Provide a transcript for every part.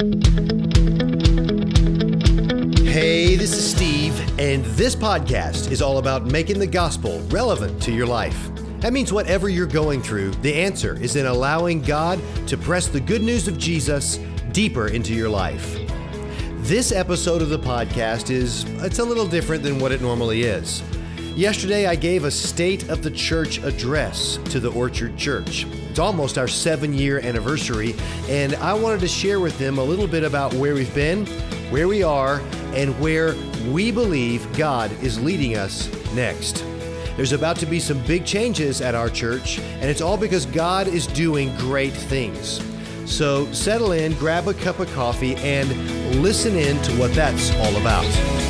Hey, this is Steve, and this podcast is all about making the gospel relevant to your life. That means whatever you're going through, the answer is in allowing God to press the good news of Jesus deeper into your life. This episode of the podcast it's a little different than what it normally is. Yesterday, I gave a State of the Church address to the Orchard Church. It's almost our 7-year anniversary, and I wanted to share with them a little bit about where we've been, where we are, and where we believe God is leading us next. There's about to be some big changes at our church, and it's all because God is doing great things. So settle in, grab a cup of coffee, and listen in to what that's all about.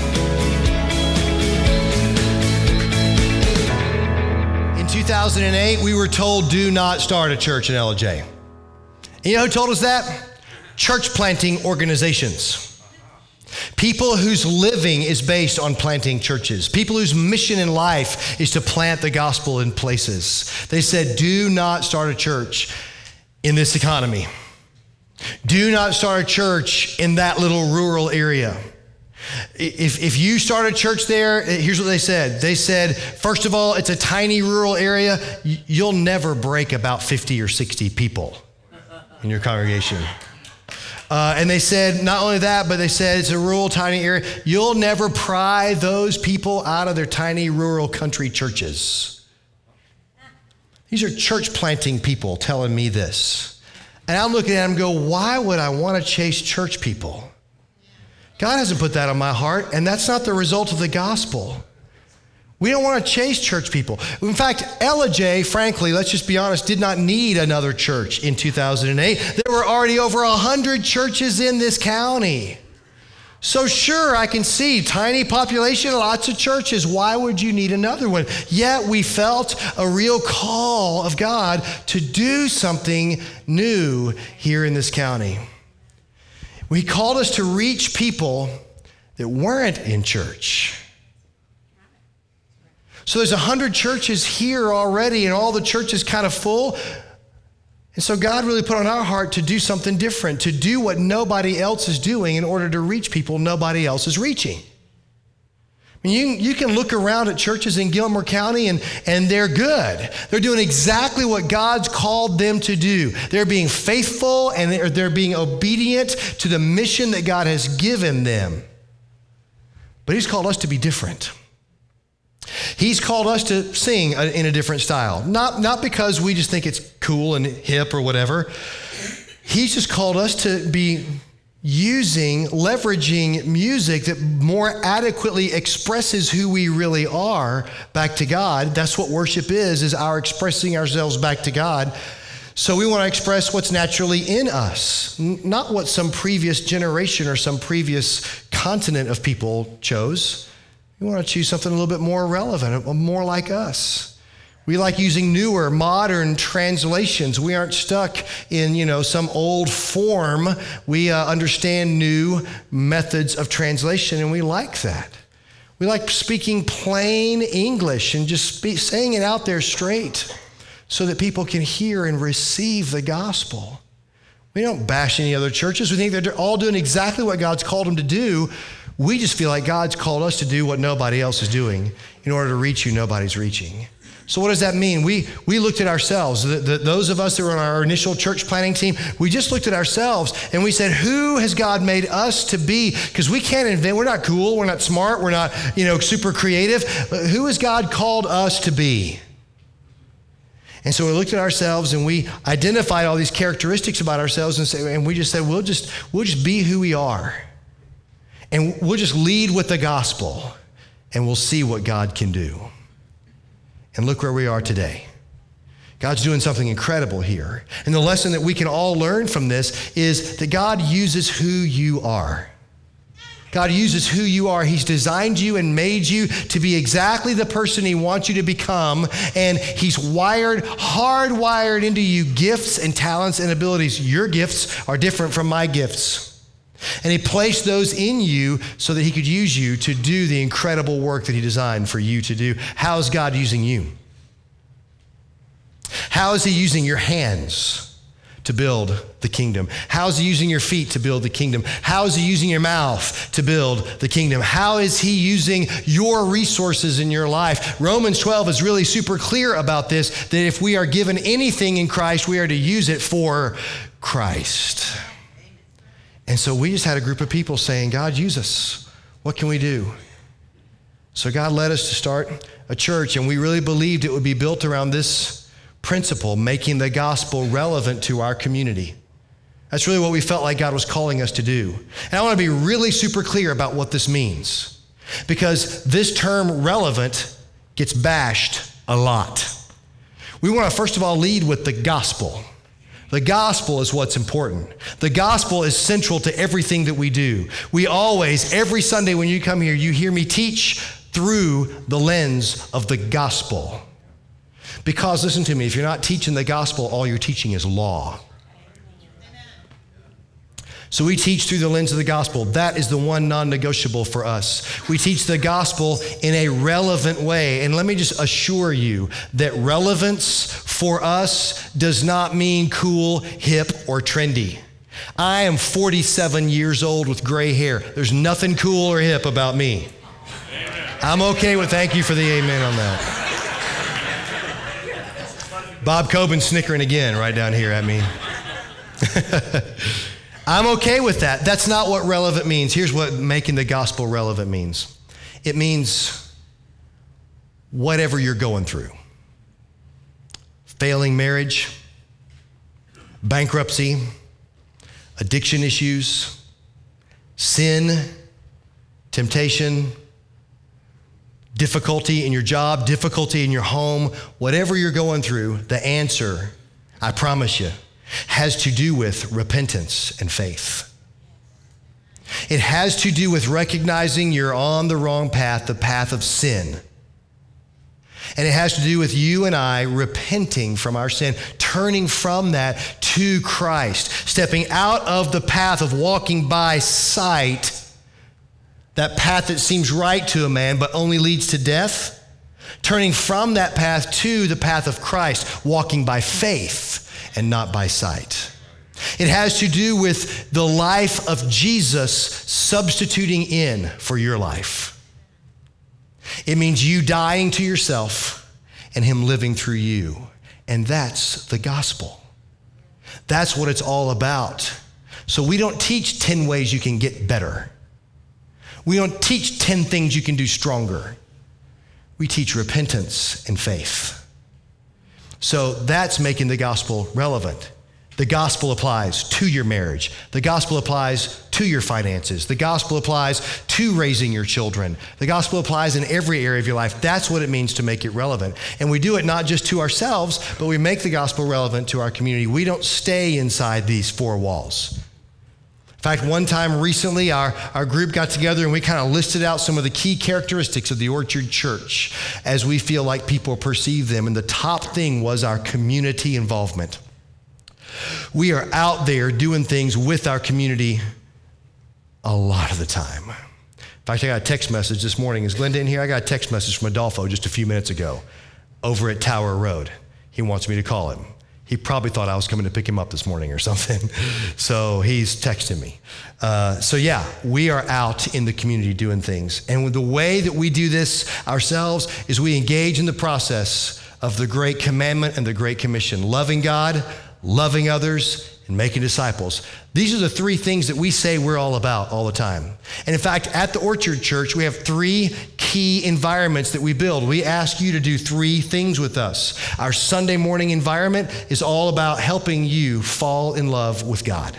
In 2008, we were told, do not start a church in LJ. And you know who told us that? Church planting organizations. People whose living is based on planting churches. People whose mission in life is to plant the gospel in places. They said, do not start a church in this economy. Do not start a church in that little rural area. If you start a church there, here's what they said. They said, first of all, it's a tiny rural area. You'll never break about 50 or 60 people in your congregation. And they said, not only that, but they said it's a rural, tiny area. You'll never pry those people out of their tiny, rural country churches. These are church planting people telling me this. And I'm looking at them and go, why would I want to chase church people? God hasn't put that on my heart, and that's not the result of the gospel. We don't want to chase church people. In fact, LJ, frankly, let's just be honest, did not need another church in 2008. There were already over 100 churches in this county. So sure, I can see tiny population, lots of churches. Why would you need another one? Yet we felt a real call of God to do something new here in this county. He called us to reach people that weren't in church. So there's 100 churches here already, and all the church is kind of full. And so God really put on our heart to do something different, to do what nobody else is doing in order to reach people nobody else is reaching. I mean, you can look around at churches in Gilmer County and they're good. They're doing exactly what God's called them to do. They're being faithful and they're being obedient to the mission that God has given them. But He's called us to be different. He's called us to sing in a different style. Not because we just think it's cool and hip or whatever. He's just called us to be leveraging music that more adequately expresses who we really are back to God. That's what worship is our expressing ourselves back to God. So we want to express what's naturally in us, not what some previous generation or some previous continent of people chose. We want to choose something a little bit more relevant, more like us. We like using newer, modern translations. We aren't stuck in, some old form. We understand new methods of translation, and we like that. We like speaking plain English and just saying it out there straight so that people can hear and receive the gospel. We don't bash any other churches. We think they're all doing exactly what God's called them to do. We just feel like God's called us to do what nobody else is doing in order to reach who nobody's reaching. So what does that mean? We looked at ourselves. Those of us that were on our initial church planning team, we just looked at ourselves and we said, who has God made us to be? Because we can't invent. We're not cool. We're not smart. We're not, super creative. Who has God called us to be? And so we looked at ourselves and we identified all these characteristics about ourselves and we just said, we'll just be who we are. And we'll just lead with the gospel and we'll see what God can do. And look where we are today. God's doing something incredible here. And the lesson that we can all learn from this is that God uses who you are. God uses who you are. He's designed you and made you to be exactly the person He wants you to become. And He's hardwired into you gifts and talents and abilities. Your gifts are different from my gifts. And He placed those in you so that He could use you to do the incredible work that He designed for you to do. How is God using you? How is He using your hands to build the kingdom? How is he using your feet to build the kingdom? How is he using your mouth to build the kingdom? How is he using your resources in your life? Romans 12 is really super clear about this, that if we are given anything in Christ, we are to use it for Christ. And so we just had a group of people saying, God, use us. What can we do? So God led us to start a church, and we really believed it would be built around this principle, making the gospel relevant to our community. That's really what we felt like God was calling us to do. And I want to be really super clear about what this means, because this term relevant gets bashed a lot. We want to first of all lead with the gospel. The gospel is what's important. The gospel is central to everything that we do. We always, every Sunday when you come here, you hear me teach through the lens of the gospel. Because listen to me, if you're not teaching the gospel, all you're teaching is law. So we teach through the lens of the gospel. That is the one non-negotiable for us. We teach the gospel in a relevant way. And let me just assure you that relevance for us does not mean cool, hip, or trendy. I am 47 years old with gray hair. There's nothing cool or hip about me. I'm okay with thank you for the amen on that. Bob Coben snickering again right down here at me. I'm okay with that. That's not what relevant means. Here's what making the gospel relevant means. It means whatever you're going through. Failing marriage, bankruptcy, addiction issues, sin, temptation, difficulty in your job, difficulty in your home, whatever you're going through, the answer, I promise you, has to do with repentance and faith. It has to do with recognizing you're on the wrong path, the path of sin. And it has to do with you and I repenting from our sin, turning from that to Christ, stepping out of the path of walking by sight, that path that seems right to a man but only leads to death, turning from that path to the path of Christ, walking by faith and not by sight. It has to do with the life of Jesus substituting in for your life. It means you dying to yourself and him living through you. And that's the gospel. That's what it's all about. So we don't teach 10 ways you can get better. We don't teach 10 things you can do stronger. We teach repentance and faith. So that's making the gospel relevant. The gospel applies to your marriage. The gospel applies to your finances. The gospel applies to raising your children. The gospel applies in every area of your life. That's what it means to make it relevant. And we do it not just to ourselves, but we make the gospel relevant to our community. We don't stay inside these four walls. In fact, one time recently, our group got together and we kind of listed out some of the key characteristics of the Orchard Church as we feel like people perceive them. And the top thing was our community involvement. We are out there doing things with our community a lot of the time. In fact, I got a text message this morning. Is Glenda in here? I got a text message from Adolfo just a few minutes ago over at Tower Road. He wants me to call him. He probably thought I was coming to pick him up this morning or something. So he's texting me. So yeah, we are out in the community doing things. And the way that we do this ourselves is we engage in the process of the Great Commandment and the Great Commission. Loving God, loving others, and making disciples. These are the three things that we say we're all about all the time. And in fact, at the Orchard Church, we have three key environments that we build. We ask you to do three things with us. Our Sunday morning environment is all about helping you fall in love with God.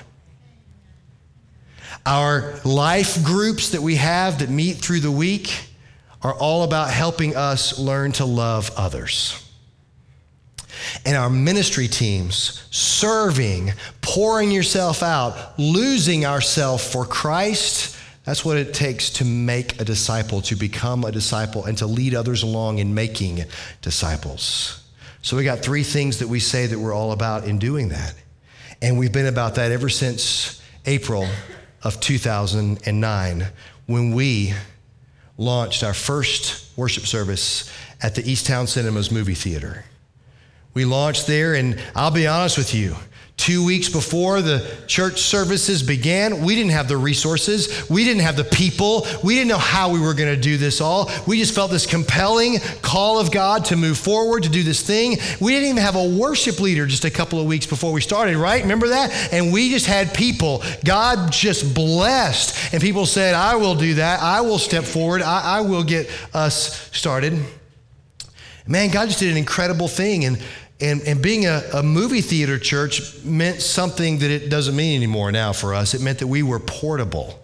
Our life groups that we have that meet through the week are all about helping us learn to love others. And our ministry teams, serving, pouring yourself out, losing ourselves for Christ, that's what it takes to make a disciple, to become a disciple, and to lead others along in making disciples. So we got three things that we say that we're all about in doing that. And we've been about that ever since April of 2009, when we launched our first worship service at the Easttown Cinemas movie theater. We launched there, and I'll be honest with you, 2 weeks before the church services began, we didn't have the resources. We didn't have the people. We didn't know how we were going to do this all. We just felt this compelling call of God to move forward, to do this thing. We didn't even have a worship leader just a couple of weeks before we started, right? Remember that? And we just had people. God just blessed. And people said, I will do that. I will step forward. I will get us started. Man, God just did an incredible thing. And being a movie theater church meant something that it doesn't mean anymore now for us. It meant that we were portable.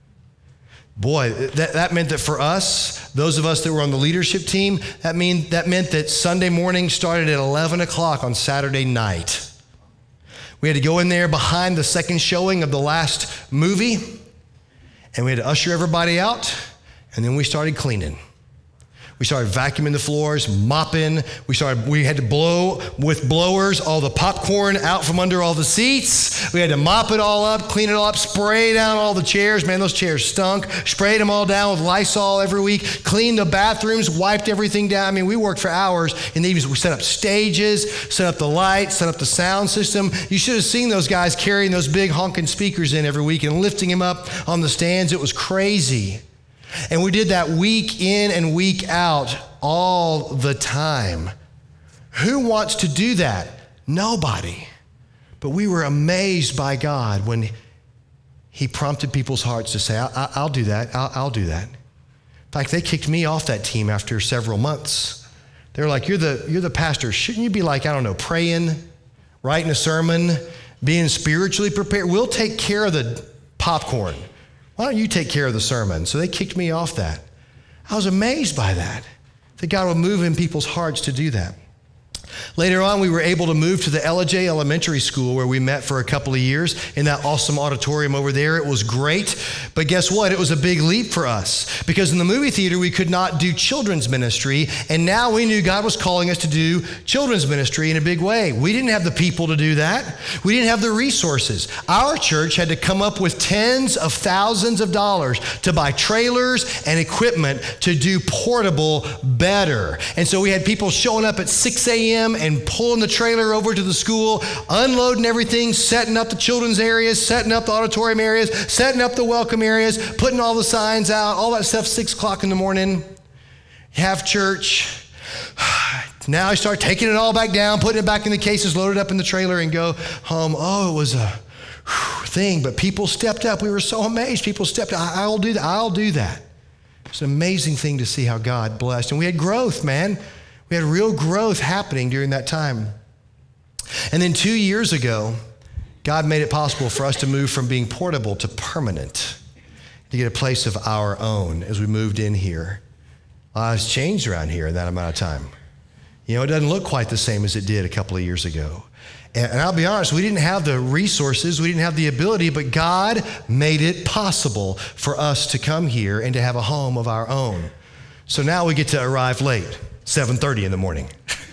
Boy, that meant that for us, those of us that were on the leadership team, that meant that Sunday morning started at 11 o'clock on Saturday night. We had to go in there behind the second showing of the last movie, and we had to usher everybody out, and then we started cleaning. We started vacuuming the floors, mopping. We had to blow with blowers all the popcorn out from under all the seats. We had to mop it all up, clean it all up, spray down all the chairs. Man, those chairs stunk. Sprayed them all down with Lysol every week. Cleaned the bathrooms, wiped everything down. I mean, we worked for hours in the evenings. We set up stages, set up the lights, set up the sound system. You should have seen those guys carrying those big honking speakers in every week and lifting them up on the stands. It was crazy. And we did that week in and week out all the time. Who wants to do that? Nobody. But we were amazed by God when he prompted people's hearts to say, I'll do that. I'll do that. In fact, they kicked me off that team after several months. They were like, you're the pastor. Shouldn't you be like, I don't know, praying, writing a sermon, being spiritually prepared? We'll take care of the popcorn. Why don't you take care of the sermon? So they kicked me off that. I was amazed by that God would move in people's hearts to do that. Later on, we were able to move to the Ellijay Elementary School where we met for a couple of years in that awesome auditorium over there. It was great, but guess what? It was a big leap for us because in the movie theater, we could not do children's ministry, and now we knew God was calling us to do children's ministry in a big way. We didn't have the people to do that. We didn't have the resources. Our church had to come up with tens of thousands of dollars to buy trailers and equipment to do portable better. And so we had people showing up at 6 a.m. and pulling the trailer over to the school, unloading everything, setting up the children's areas, setting up the auditorium areas, setting up the welcome areas, putting all the signs out, all that stuff, 6 o'clock in the morning. Have church. Now I start taking it all back down, putting it back in the cases, load it up in the trailer and go home. Oh, it was a thing, but people stepped up. We were so amazed. People stepped up. I'll do that. I'll do that. It's an amazing thing to see how God blessed. And we had growth, man. We had real growth happening during that time. And then 2 years ago, God made it possible for us to move from being portable to permanent, to get a place of our own as we moved in here. It's changed around here in that amount of time. You know, it doesn't look quite the same as it did a couple of years ago. And I'll be honest, we didn't have the resources, we didn't have the ability, but God made it possible for us to come here and to have a home of our own. So now we get to arrive late. 7:30 in the morning.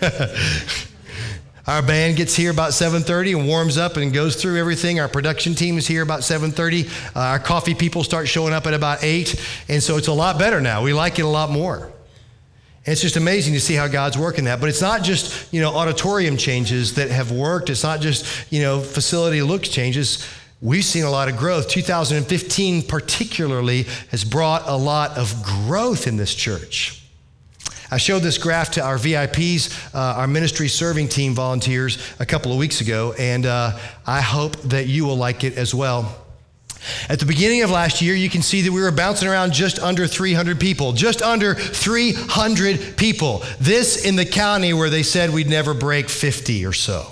Our band gets here about 7:30 and warms up and goes through everything. Our production team is here about 7:30. Our coffee people start showing up at about 8. And so it's a lot better now. We like it a lot more. And it's just amazing to see how God's working that. But it's not just, auditorium changes that have worked. It's not just, facility looks changes. We've seen a lot of growth. 2015 particularly has brought a lot of growth in this church. I showed this graph to our VIPs, our ministry serving team volunteers a couple of weeks ago, and I hope that you will like it as well. At the beginning of last year, you can see that we were bouncing around just under 300 people, just under 300 people. This in the county where they said we'd never break 50 or so.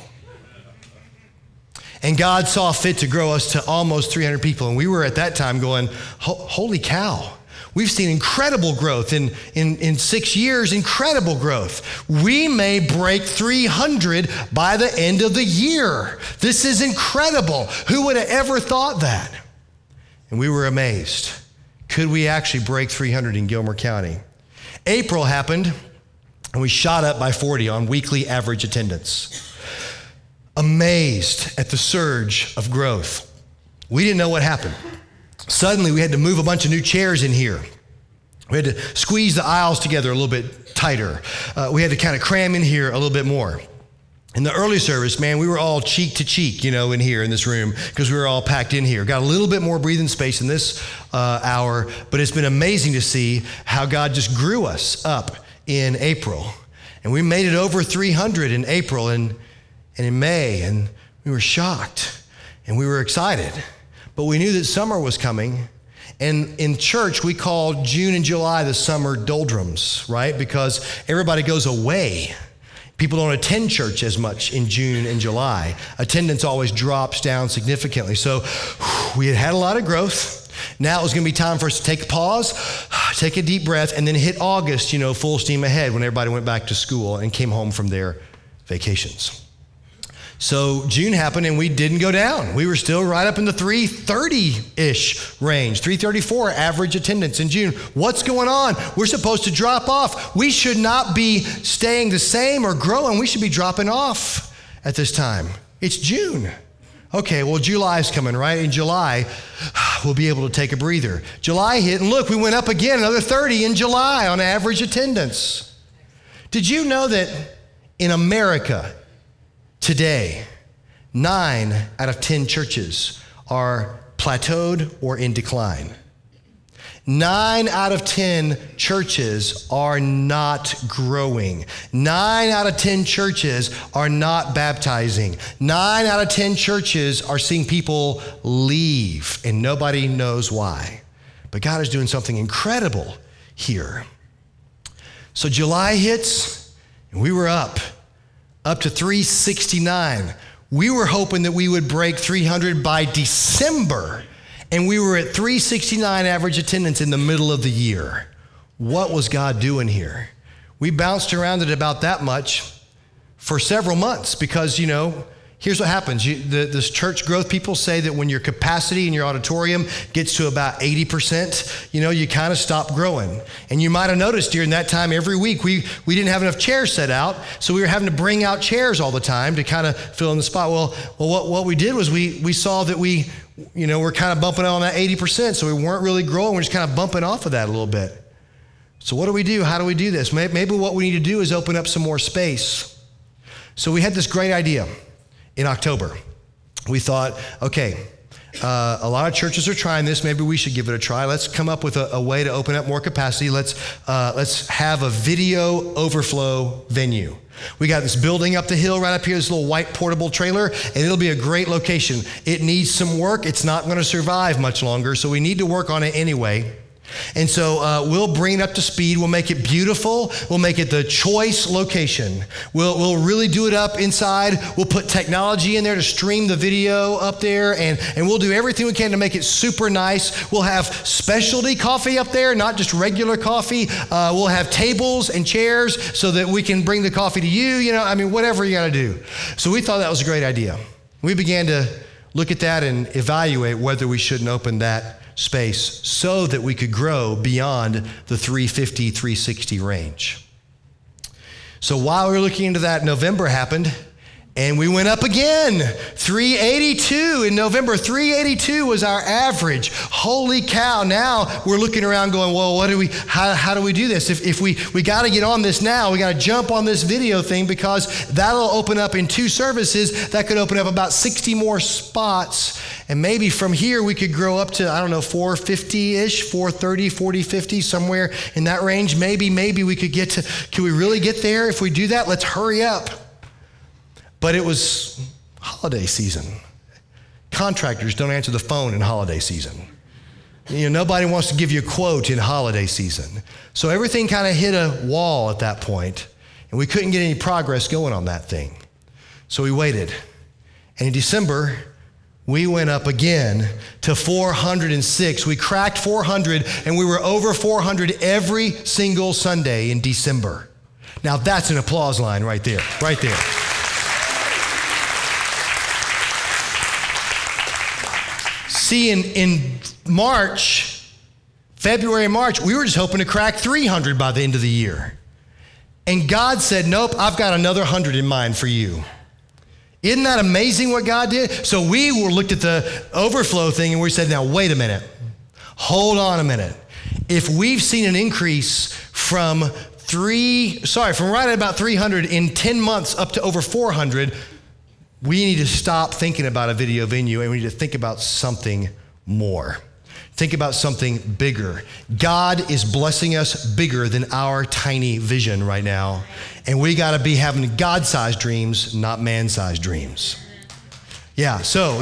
And God saw fit to grow us to almost 300 people, and we were at that time going, holy cow. We've seen incredible growth in 6 years, incredible growth. We may break 300 by the end of the year. This is incredible. Who would have ever thought that? And we were amazed. Could we actually break 300 in Gilmer County? April happened, and we shot up by 40 on weekly average attendance. Amazed at the surge of growth. We didn't know what happened. Suddenly, we had to move a bunch of new chairs in here. We had to squeeze the aisles together a little bit tighter. We had to kind of cram in here a little bit more. In the early service, man, we were all cheek to cheek, in here in this room because we were all packed in here. Got a little bit more breathing space in this hour, but it's been amazing to see how God just grew us up in April. And we made it over 300 in April and in May, and we were shocked and we were excited. But we knew that summer was coming. And in church, we call June and July the summer doldrums, right? Because everybody goes away. People don't attend church as much in June and July. Attendance always drops down significantly. So we had a lot of growth. Now it was going to be time for us to take a pause, take a deep breath, and then hit August, full steam ahead when everybody went back to school and came home from their vacations. So June happened and we didn't go down. We were still right up in the 330-ish range, 334 average attendance in June. What's going on? We're supposed to drop off. We should not be staying the same or growing. We should be dropping off at this time. It's June. Okay, well, July's coming, right? In July, we'll be able to take a breather. July hit, and look, we went up again, another 30 in July on average attendance. Did you know that in America, today, 9 out of 10 churches are plateaued or in decline? 9 out of 10 churches are not growing. 9 out of 10 churches are not baptizing. 9 out of 10 churches are seeing people leave, and nobody knows why. But God is doing something incredible here. So July hits, and we were up to 369. We were hoping that we would break 300 by December, and we were at 369 average attendance in the middle of the year. What was God doing here? We bounced around at about that much for several months because, here's what happens. This church growth people say that when your capacity in your auditorium gets to about 80%, you kind of stop growing. And you might have noticed during that time every week, we didn't have enough chairs set out, so we were having to bring out chairs all the time to kind of fill in the spot. Well, what we did was we saw that we're kind of bumping on that 80%, so we weren't really growing. We're just kind of bumping off of that a little bit. So what do we do? How do we do this? Maybe what we need to do is open up some more space. So we had this great idea. In October, we thought, okay, a lot of churches are trying this. Maybe we should give it a try. Let's come up with a way to open up more capacity. Let's have a video overflow venue. We got this building up the hill right up here, this little white portable trailer, and it'll be a great location. It needs some work. It's not going to survive much longer, so we need to work on it anyway. And so we'll bring it up to speed. We'll make it beautiful. We'll make it the choice location. We'll really do it up inside. We'll put technology in there to stream the video up there, and we'll do everything we can to make it super nice. We'll have specialty coffee up there, not just regular coffee. We'll have tables and chairs so that we can bring the coffee to you, whatever you got to do. So we thought that was a great idea. We began to look at that and evaluate whether we shouldn't open that space so that we could grow beyond the 350, 360 range. So while we were looking into that, November happened, and we went up again, 382 in November. 382 was our average. Holy cow. Now we're looking around going, well, how do we do this? If we got to get on this now, we got to jump on this video thing because that'll open up in 2 services. That could open up about 60 more spots. And maybe from here we could grow up to, 450-ish, 430, 40, 50, somewhere in that range. Maybe we could get to, can we really get there if we do that? Let's hurry up. But it was holiday season. Contractors don't answer the phone in holiday season. Nobody wants to give you a quote in holiday season. So everything kind of hit a wall at that point, and we couldn't get any progress going on that thing. So we waited. And in December, we went up again to 406. We cracked 400, and we were over 400 every single Sunday in December. Now that's an applause line right there, right there. See, in February and March, we were just hoping to crack 300 by the end of the year. And God said, nope, I've got another 100 in mind for you. Isn't that amazing what God did? So we looked at the overflow thing and we said, now wait a minute. Hold on a minute. If we've seen an increase from from right at about 300 in 10 months up to over 400, we need to stop thinking about a video venue and we need to think about something more. Think about something bigger. God is blessing us bigger than our tiny vision right now. And we got to be having God-sized dreams, not man-sized dreams. So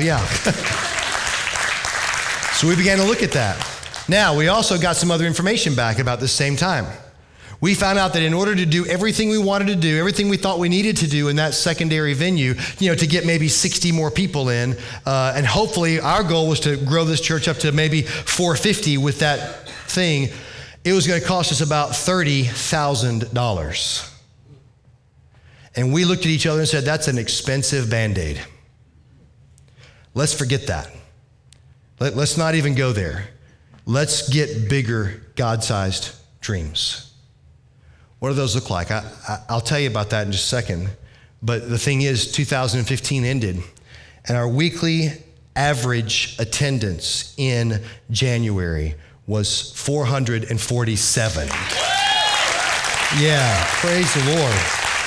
we began to look at that. Now, we also got some other information back about this same time. We found out that in order to do everything we wanted to do, everything we thought we needed to do in that secondary venue, to get maybe 60 more people in, and hopefully our goal was to grow this church up to maybe 450 with that thing, it was going to cost us about $30,000. And we looked at each other and said, that's an expensive Band-Aid. Let's forget that. Let's not even go there. Let's get bigger, God-sized dreams. What do those look like? I'll tell you about that in just a second. But the thing is, 2015 ended, and our weekly average attendance in January was 447. Yeah, praise the Lord.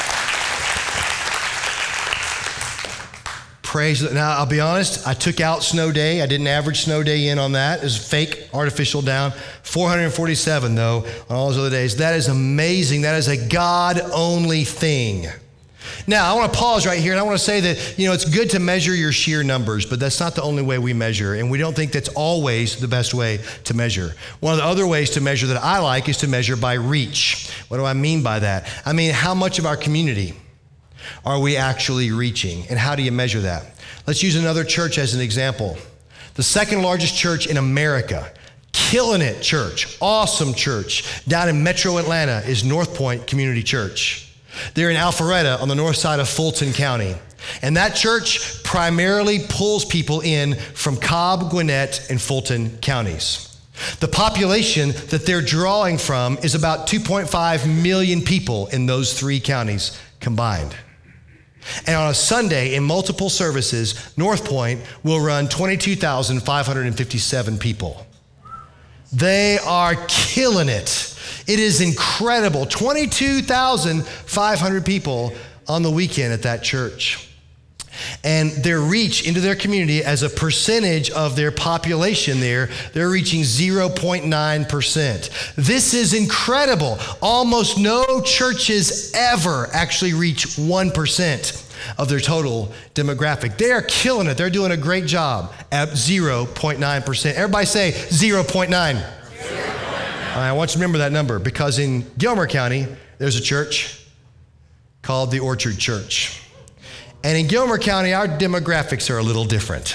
Now, I'll be honest, I took out snow day. I didn't average snow day in on that. It was fake, artificial down. 447, though, on all those other days. That is amazing. That is a God-only thing. Now, I want to pause right here, and I want to say that, it's good to measure your sheer numbers, but that's not the only way we measure, and we don't think that's always the best way to measure. One of the other ways to measure that I like is to measure by reach. What do I mean by that? I mean, how much of our community are we actually reaching? And how do you measure that? Let's use another church as an example. The second largest church in America, killing it church, awesome church, down in Metro Atlanta is North Point Community Church. They're in Alpharetta on the north side of Fulton County. And that church primarily pulls people in from Cobb, Gwinnett, and Fulton counties. The population that they're drawing from is about 2.5 million people in those three counties combined. And on a Sunday, in multiple services, North Point will run 22,557 people. They are killing it. It is incredible. 22,500 people on the weekend at that church. And their reach into their community as a percentage of their population there, they're reaching 0.9%. This is incredible. Almost no churches ever actually reach 1% of their total demographic. They are killing it. They're doing a great job at 0.9%. Everybody say 0.9. All right, I want you to remember that number because in Gilmer County, there's a church called the Orchard Church. And in Gilmer County, our demographics are a little different.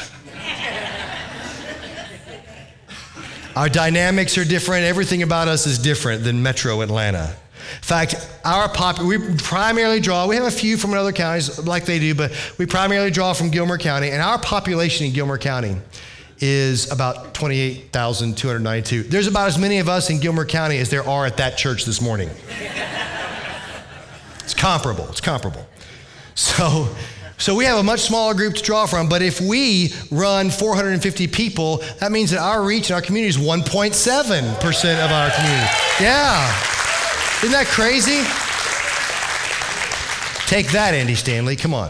Our dynamics are different. Everything about us is different than Metro Atlanta. In fact, we primarily draw, we have a few from other counties like they do, but we primarily draw from Gilmer County, and our population in Gilmer County is about 28,292. There's about as many of us in Gilmer County as there are at that church this morning. It's comparable. So we have a much smaller group to draw from, but if we run 450 people, that means that our reach in our community is 1.7% of our community. Yeah. Isn't that crazy? Take that, Andy Stanley. Come on.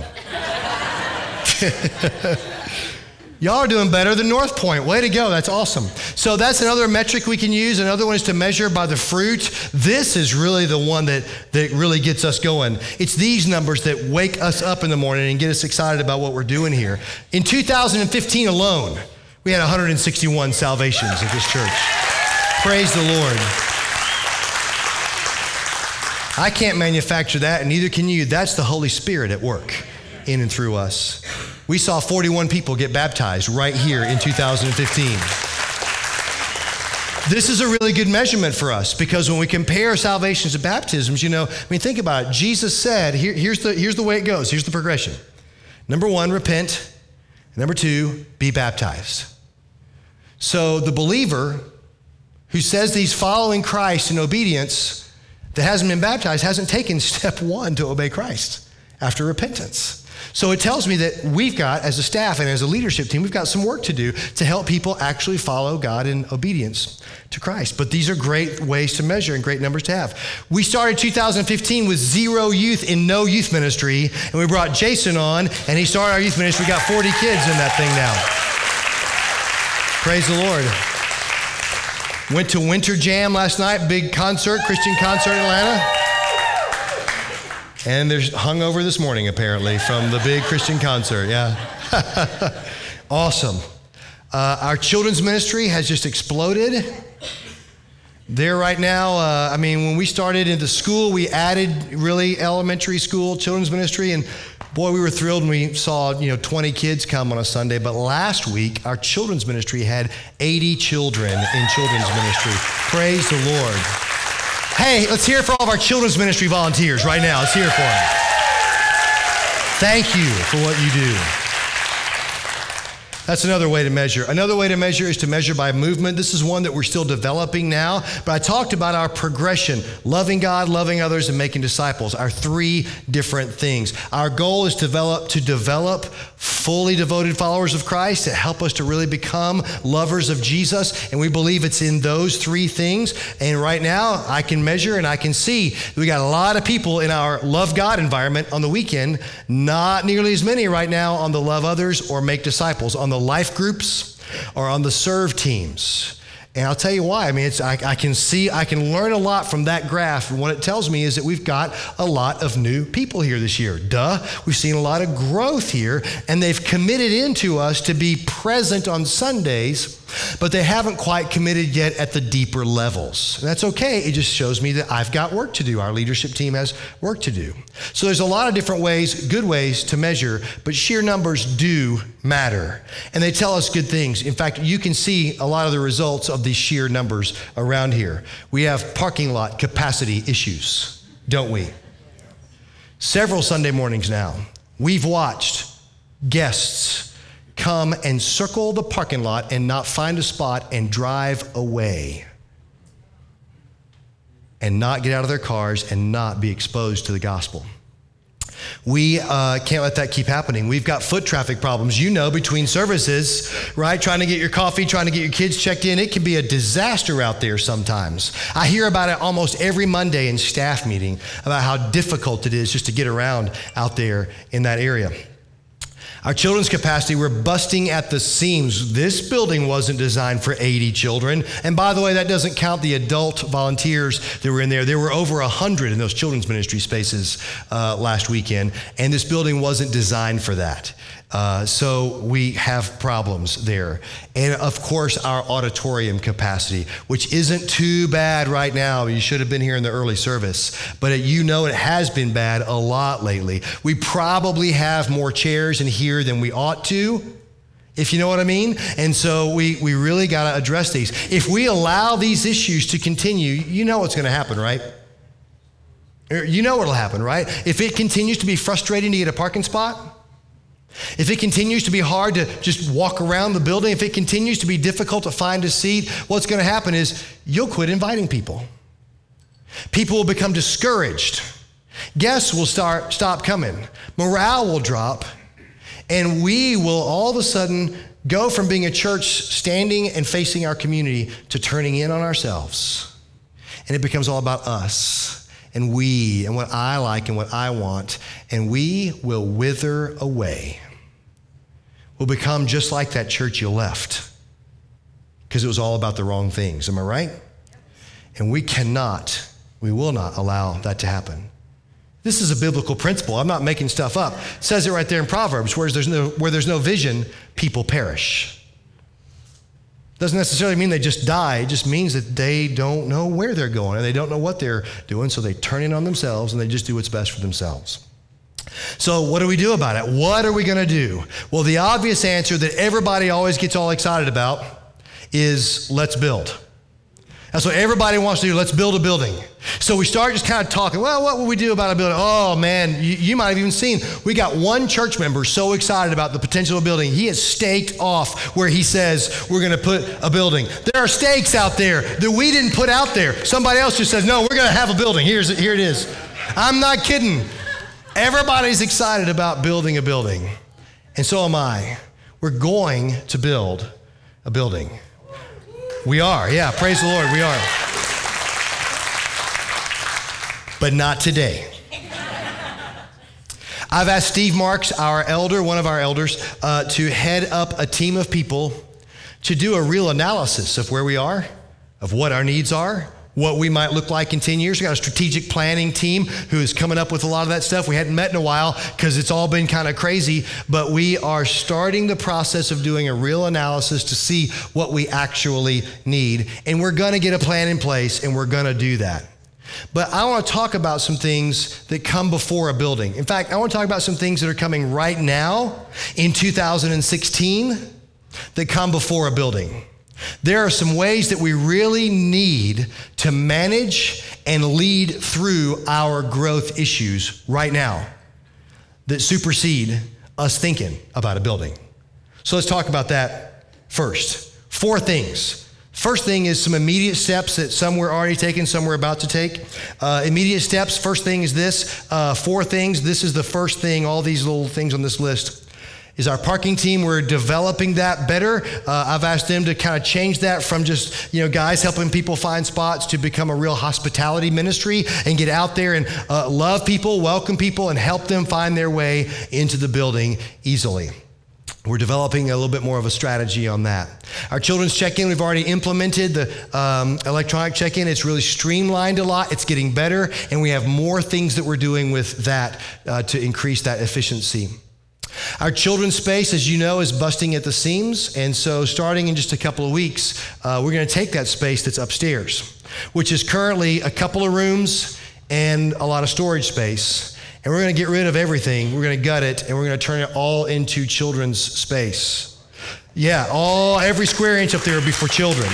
Y'all are doing better than North Point. Way to go. That's awesome. So that's another metric we can use. Another one is to measure by the fruit. This is really the one that really gets us going. It's these numbers that wake us up in the morning and get us excited about what we're doing here. In 2015 alone, we had 161 salvations at this church. Praise the Lord. I can't manufacture that, and neither can you. That's the Holy Spirit at work in and through us. We saw 41 people get baptized right here in 2015. This is a really good measurement for us because when we compare salvations to baptisms, think about it. Jesus said, here's the way it goes. Here's the progression. Number one, repent. Number two, be baptized. So the believer who says that he's following Christ in obedience that hasn't been baptized hasn't taken step one to obey Christ after repentance. So it tells me that we've got, as a staff and as a leadership team, we've got some work to do to help people actually follow God in obedience to Christ. But these are great ways to measure and great numbers to have. We started 2015 with 0 youth in no youth ministry, and we brought Jason on, and he started our youth ministry. We got 40 kids in that thing now. Praise the Lord. Went to Winter Jam last night, big concert, Christian concert in Atlanta. And they're hungover this morning, apparently, from the big Christian concert, yeah. Awesome. Our children's ministry has just exploded. There right now, when we started into school, we added really elementary school children's ministry, and boy, we were thrilled when we saw 20 kids come on a Sunday. But last week, our children's ministry had 80 children in children's ministry. Praise the Lord. Hey, let's hear it for all of our children's ministry volunteers right now. Let's hear it for them. Thank you for what you do. That's another way to measure. Another way to measure is to measure by movement. This is one that we're still developing now, but I talked about our progression, loving God, loving others, and making disciples, our 3 different things. Our goal is to develop fully devoted followers of Christ that help us to really become lovers of Jesus, and we believe it's in those 3 things. And right now, I can measure and I can see we got a lot of people in our love God environment on the weekend, not nearly as many right now on the love others or make disciples, on the life groups or on the serve teams. And I'll tell you why. I can learn a lot from that graph. And what it tells me is that we've got a lot of new people here this year. We've seen a lot of growth here, and they've committed into us to be present on Sundays, but they haven't quite committed yet at the deeper levels. And that's okay. It just shows me that I've got work to do. Our leadership team has work to do. So there's a lot of different ways, good ways to measure, but sheer numbers do matter. And they tell us good things. In fact, you can see a lot of the results of these sheer numbers around here. We have parking lot capacity issues, don't we? Several Sunday mornings now, we've watched guests come and circle the parking lot and not find a spot and drive away and not get out of their cars and not be exposed to the gospel. We can't let that keep happening. We've got foot traffic problems, between services, right? Trying to get your coffee, trying to get your kids checked in. It can be a disaster out there sometimes. I hear about it almost every Monday in staff meeting about how difficult it is just to get around out there in that area. Our children's capacity, we're busting at the seams. This building wasn't designed for 80 children. And by the way, that doesn't count the adult volunteers that were in there. There were over 100 in those children's ministry spaces last weekend, and this building wasn't designed for that. So we have problems there. And of course, our auditorium capacity, which isn't too bad right now. You should have been here in the early service, but it has been bad a lot lately. We probably have more chairs in here than we ought to, if you know what I mean. And so we really got to address these. If we allow these issues to continue, you know what's going to happen, right? You know what'll happen, right? If it continues to be frustrating to get a parking spot, if it continues to be hard to just walk around the building, if it continues to be difficult to find a seat, what's going to happen is you'll quit inviting people. People will become discouraged. Guests will stop coming. Morale will drop. And we will all of a sudden go from being a church standing and facing our community to turning in on ourselves. And it becomes all about us and we and what I like and what I want. And we will wither away. We'll become just like that church you left because it was all about the wrong things. Am I right? And we will not allow that to happen. This is a biblical principle. I'm not making stuff up. It says it right there in Proverbs, where there's no vision, people perish. Doesn't necessarily mean they just die. It just means that they don't know where they're going and they don't know what they're doing, so they turn in on themselves and they just do what's best for themselves. So what do we do about it? What are we going to do? Well, the obvious answer that everybody always gets all excited about is let's build. That's what everybody wants to do. Let's build a building. So we start just kind of talking, well, what will we do about a building? Oh man, you might have even seen, we got one church member so excited about the potential of a building. He has staked off where he says, we're going to put a building. There are stakes out there that we didn't put out there. Somebody else just says, no, we're going to have a building. Here it is. I'm not kidding. Everybody's excited about building a building, and so am I. We're going to build a building. We are, yeah, praise the Lord, we are. But not today. I've asked Steve Marks, our elder, one of our elders, to head up a team of people to do a real analysis of where we are, of what our needs are, what we might look like in 10 years. We got a strategic planning team who is coming up with a lot of that stuff. We hadn't met in a while because it's all been kind of crazy, but we are starting the process of doing a real analysis to see what we actually need. And we're gonna get a plan in place, and we're gonna do that. But I want to talk about some things that come before a building. In fact, I want to talk about some things that are coming right now in 2016 that come before a building. There are some ways that we really need to manage and lead through our growth issues right now that supersede us thinking about a building. So let's talk about that first. 4 things. First thing is some immediate steps that some we're already taking, some we're about to take. Immediate steps, first thing is this, 4 things. This is the first thing, all these little things on this list is our parking team. We're developing that better. I've asked them to kind of change that from just, guys helping people find spots to become a real hospitality ministry and get out there and love people, welcome people, and help them find their way into the building easily. We're developing a little bit more of a strategy on that. Our children's check-in, we've already implemented the electronic check-in. It's really streamlined a lot. It's getting better, and we have more things that we're doing with that to increase that efficiency. Our children's space, as you know, is busting at the seams, and so starting in just a couple of weeks, we're going to take that space that's upstairs, which is currently a couple of rooms and a lot of storage space. And we're going to get rid of everything. We're going to gut it, and we're going to turn it all into children's space. Yeah, every square inch up there will be for children,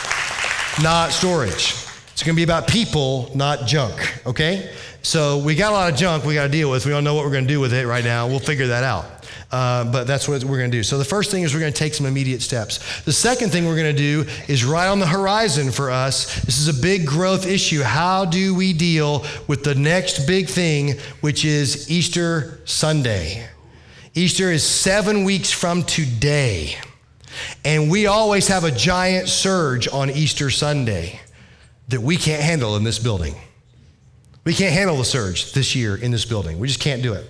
not storage. It's going to be about people, not junk, okay? So we got a lot of junk we got to deal with. We don't know what we're going to do with it right now. We'll figure that out. But that's what we're going to do. So the first thing is we're going to take some immediate steps. The second thing we're going to do is right on the horizon for us. This is a big growth issue. How do we deal with the next big thing, which is Easter Sunday? Easter is 7 weeks from today. And we always have a giant surge on Easter Sunday that we can't handle in this building. We can't handle the surge this year in this building. We just can't do it.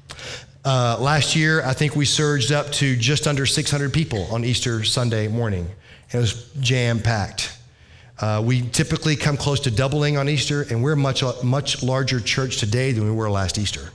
Last year, I think we surged up to just under 600 people on Easter Sunday morning. It was jam-packed. We typically come close to doubling on Easter, and we're a much larger church today than we were last Easter.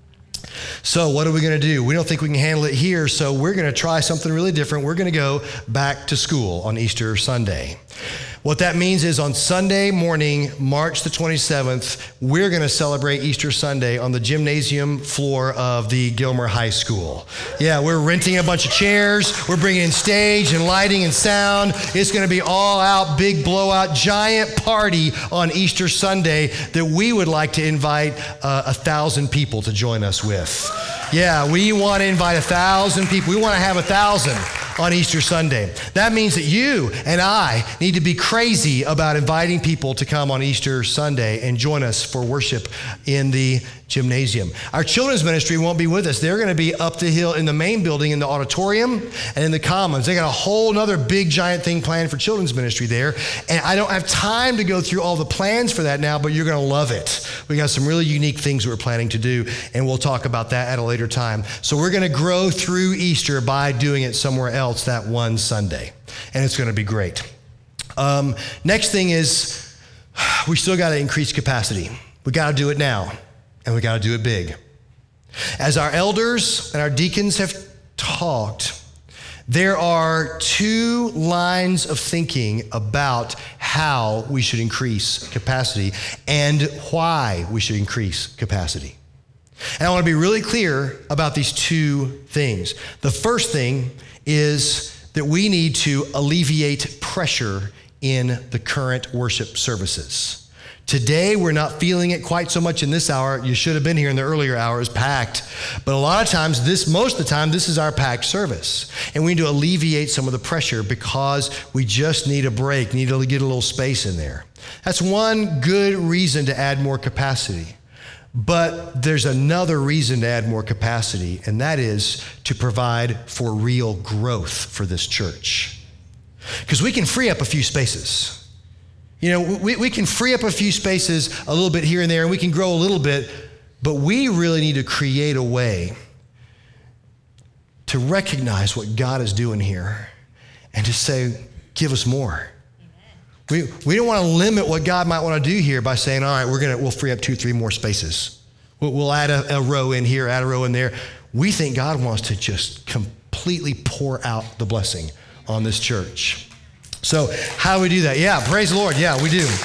So what are we going to do? We don't think we can handle it here, so we're going to try something really different. We're going to go back to school on Easter Sunday. What that means is on Sunday morning, March the 27th, we're going to celebrate Easter Sunday on the gymnasium floor of the Gilmer High School. Yeah, we're renting a bunch of chairs. We're bringing in stage and lighting and sound. It's going to be all out, big blowout, giant party on Easter Sunday that we would like to invite 1,000 people to join us with. Yeah, we want to invite 1,000 people. We want to have 1,000 on Easter Sunday. That means that you and I need to be crazy about inviting people to come on Easter Sunday and join us for worship in the gymnasium. Our children's ministry won't be with us. They're going to be up the hill in the main building in the auditorium and in the commons. They got a whole nother big giant thing planned for children's ministry there. And I don't have time to go through all the plans for that now, but you're going to love it. We got some really unique things we're planning to do, and we'll talk about that at a later time. So we're going to grow through Easter by doing it somewhere else that one Sunday, and it's going to be great. Next thing is we still got to increase capacity. We got to do it now, and we got to do it big. As our elders and our deacons have talked, there are 2 lines of thinking about how we should increase capacity and why we should increase capacity. And I want to be really clear about these 2 things. The first thing is that we need to alleviate pressure in the current worship services. Today, we're not feeling it quite so much in this hour. You should have been here in the earlier hours, packed. But a lot of times, most of the time, this is our packed service. And we need to alleviate some of the pressure because we just need a break, need to get a little space in there. That's one good reason to add more capacity. But there's another reason to add more capacity, and that is to provide for real growth for this church. Because we can free up a few spaces. You know, we can free up a few spaces a little bit here and there, and we can grow a little bit, but we really need to create a way to recognize what God is doing here and to say, give us more. We don't want to limit what God might want to do here by saying, all right, we'll free up 2-3 more spaces. We'll add a row in here, add a row in there. We think God wants to just completely pour out the blessing on this church. So how do we do that? Yeah, praise the Lord. Yeah, we do.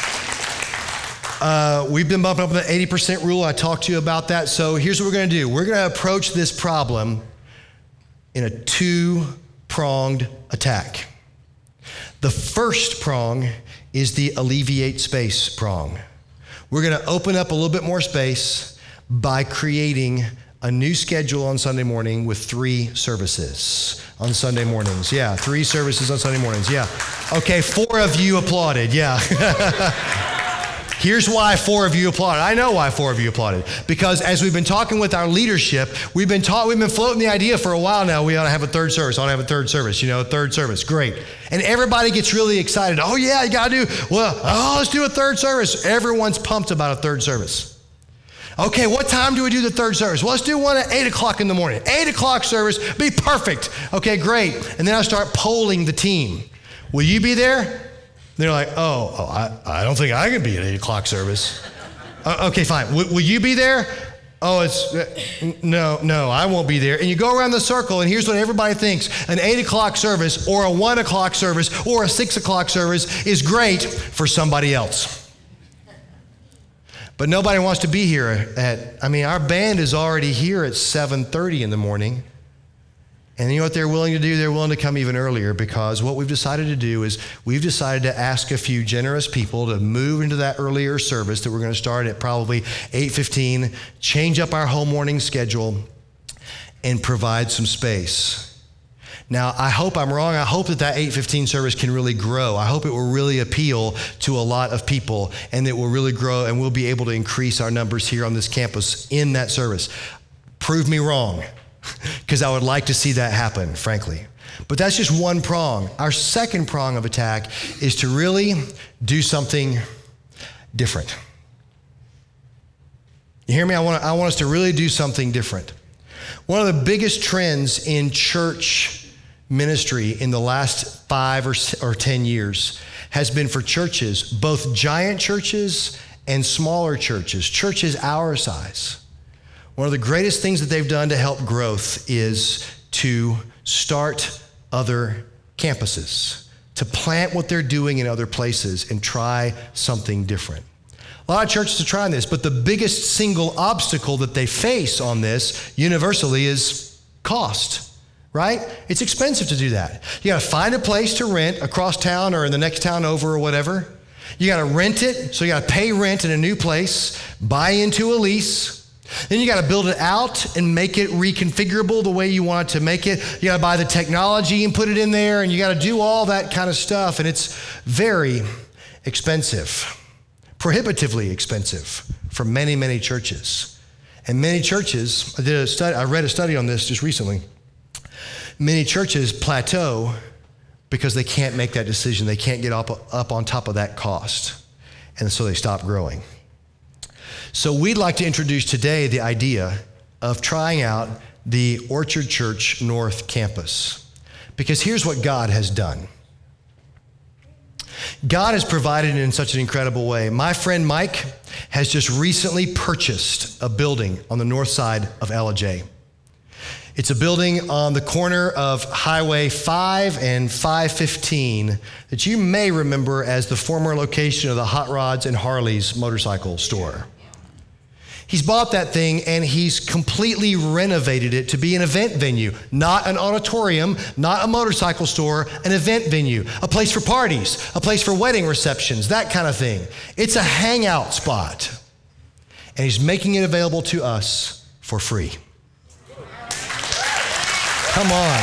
We've been bumping up the 80% rule. I talked to you about that. So here's what we're going to do. We're going to approach this problem in a 2-pronged attack. The first prong is the alleviate space prong. We're going to open up a little bit more space by creating a new schedule on Sunday morning with 3 services on Sunday mornings. Yeah, 3 services on Sunday mornings. Yeah. Okay, 4 of you applauded. Yeah. Here's why 4 of you applauded. I know why 4 of you applauded. Because as we've been talking with our leadership, we've been floating the idea for a while now, we ought to have a 3rd service. I ought to have a 3rd service, 3rd service. Great. And everybody gets really excited. Oh yeah, you got to do, let's do a 3rd service. Everyone's pumped about a 3rd service. Okay, what time do we do the 3rd service? Well, let's do one at 8 o'clock in the morning. 8 o'clock service, be perfect. Okay, great. And then I start polling the team. Will you be there? They're like, I don't think I can be at 8 o'clock service. Okay, fine. Will you be there? No, I won't be there. And you go around the circle, and here's what everybody thinks. An 8 o'clock service or a 1 o'clock service or a 6 o'clock service is great for somebody else. But nobody wants to be here our band is already here at 7:30 in the morning. And you know what they're willing to do? They're willing to come even earlier, because what we've decided to do is we've decided to ask a few generous people to move into that earlier service that we're going to start at probably 8:15, change up our whole morning schedule, and provide some space. Now, I hope I'm wrong. I hope that 8:15 service can really grow. I hope it will really appeal to a lot of people, and it will really grow, and we'll be able to increase our numbers here on this campus in that service. Prove me wrong, because I would like to see that happen, frankly. But that's just one prong. Our second prong of attack is to really do something different. You hear me? I want us to really do something different. One of the biggest trends in church ministry in the last 5 or 10 years has been for churches, both giant churches and smaller churches our size. One of the greatest things that they've done to help growth is to start other campuses, to plant what they're doing in other places and try something different. A lot of churches are trying this, but the biggest single obstacle that they face on this universally is cost, right? It's expensive to do that. You gotta find a place to rent across town or in the next town over or whatever. You gotta rent it, so you gotta pay rent in a new place, buy into a lease. Then you gotta build it out and make it reconfigurable the way you want to make it. You gotta buy the technology and put it in there, and you gotta do all that kind of stuff, and it's very expensive. Prohibitively expensive for many, many churches. And many churches, I read a study on this just recently. Many churches plateau because they can't make that decision. They can't get up on top of that cost. And so they stop growing. So we'd like to introduce today the idea of trying out the Orchard Church North Campus. Because here's what God has done. God has provided in such an incredible way. My friend Mike has just recently purchased a building on the north side of LJ. It's a building on the corner of Highway 5 and 515 that you may remember as the former location of the Hot Rods and Harleys motorcycle store. He's bought that thing and he's completely renovated it to be an event venue, not an auditorium, not a motorcycle store, an event venue, a place for parties, a place for wedding receptions, that kind of thing. It's a hangout spot. And he's making it available to us for free. Come on.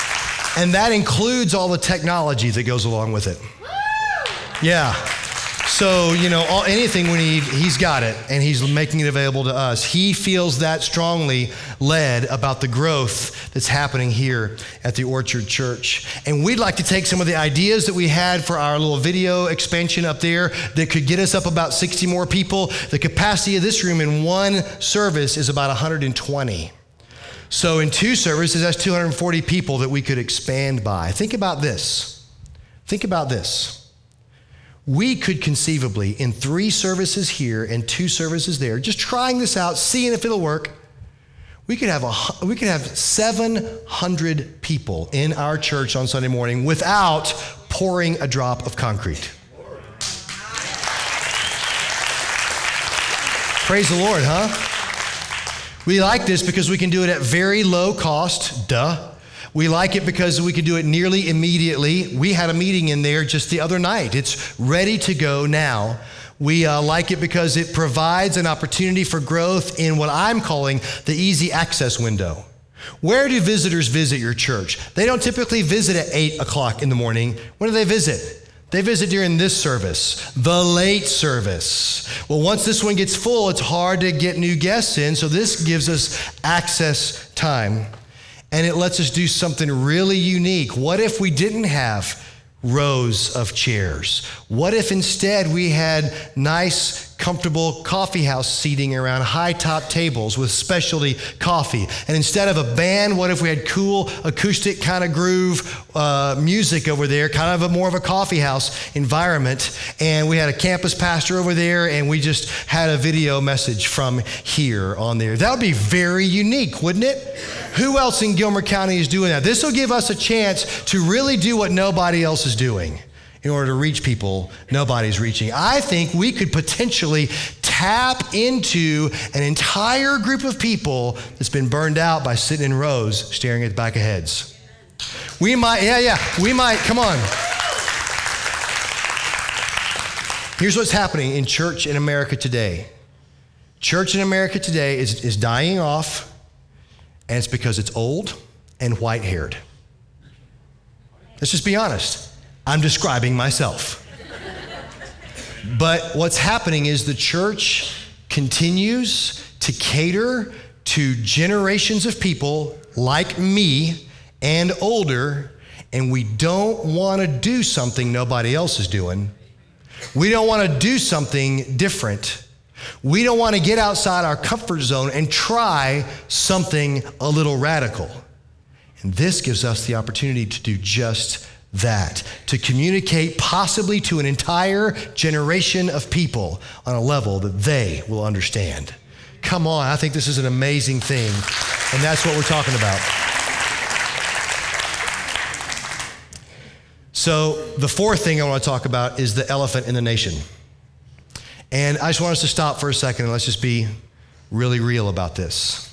And that includes all the technology that goes along with it. Yeah. So, anything we need, he's got it, and he's making it available to us. He feels that strongly led about the growth that's happening here at the Orchard Church. And we'd like to take some of the ideas that we had for our little video expansion up there that could get us up about 60 more people. The capacity of this room in one service is about 120. So in 2 services, that's 240 people that we could expand by. Think about this. We could conceivably, in 3 services here and 2 services there, just trying this out, seeing if it'll work, we could have 700 people in our church on Sunday morning without pouring a drop of concrete. Praise the Lord, huh? We like this because we can do it at very low cost, duh. We like it because we can do it nearly immediately. We had a meeting in there just the other night. It's ready to go now. We like it because it provides an opportunity for growth in what I'm calling the easy access window. Where do visitors visit your church? They don't typically visit at 8 o'clock in the morning. When do they visit? They visit during this service, the late service. Well, once this one gets full, it's hard to get new guests in, so this gives us access time. And it lets us do something really unique. What if we didn't have rows of chairs? What if instead we had nice, comfortable coffee house seating around high top tables with specialty coffee? And instead of a band, what if we had cool acoustic kind of groove music over there, kind of more of a coffee house environment? And we had a campus pastor over there, and we just had a video message from here on there. That would be very unique, wouldn't it? Who else in Gilmer County is doing that? This will give us a chance to really do what nobody else is doing. In order to reach people nobody's reaching. I think we could potentially tap into an entire group of people that's been burned out by sitting in rows staring at the back of heads. We might, come on. Here's what's happening in church in America today. Church in America today is dying off, and it's because it's old and white-haired. Let's just be honest. I'm describing myself. But what's happening is the church continues to cater to generations of people like me and older, and we don't want to do something nobody else is doing. We don't want to do something different. We don't want to get outside our comfort zone and try something a little radical. And this gives us the opportunity to do just that, to communicate possibly to an entire generation of people on a level that they will understand. Come on, I think this is an amazing thing, and that's what we're talking about. So the 4th thing I want to talk about is the elephant in the nation. And I just want us to stop for a second and let's just be really real about this.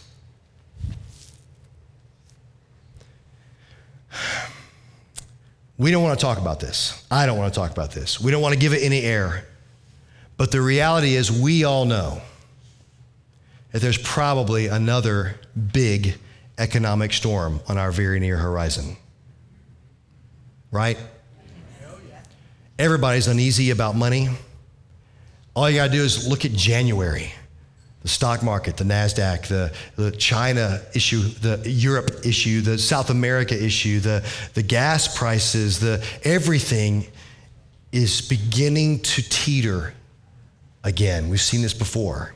We don't want to talk about this. I don't want to talk about this. We don't want to give it any air. But the reality is we all know that there's probably another big economic storm on our very near horizon. Right? Everybody's uneasy about money. All you got to do is look at January. The stock market, the NASDAQ, the China issue, the Europe issue, the South America issue, the gas prices, everything is beginning to teeter again. We've seen this before.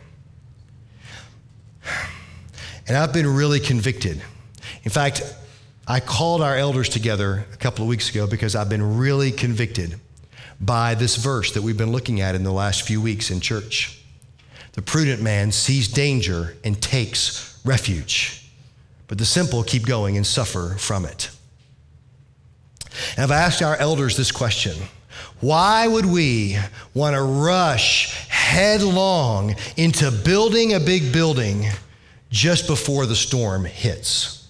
And I've been really convicted. In fact, I called our elders together a couple of weeks ago because I've been really convicted by this verse that we've been looking at in the last few weeks in church. The prudent man sees danger and takes refuge, but the simple keep going and suffer from it. And I've asked our elders this question: why would we want to rush headlong into building a big building just before the storm hits?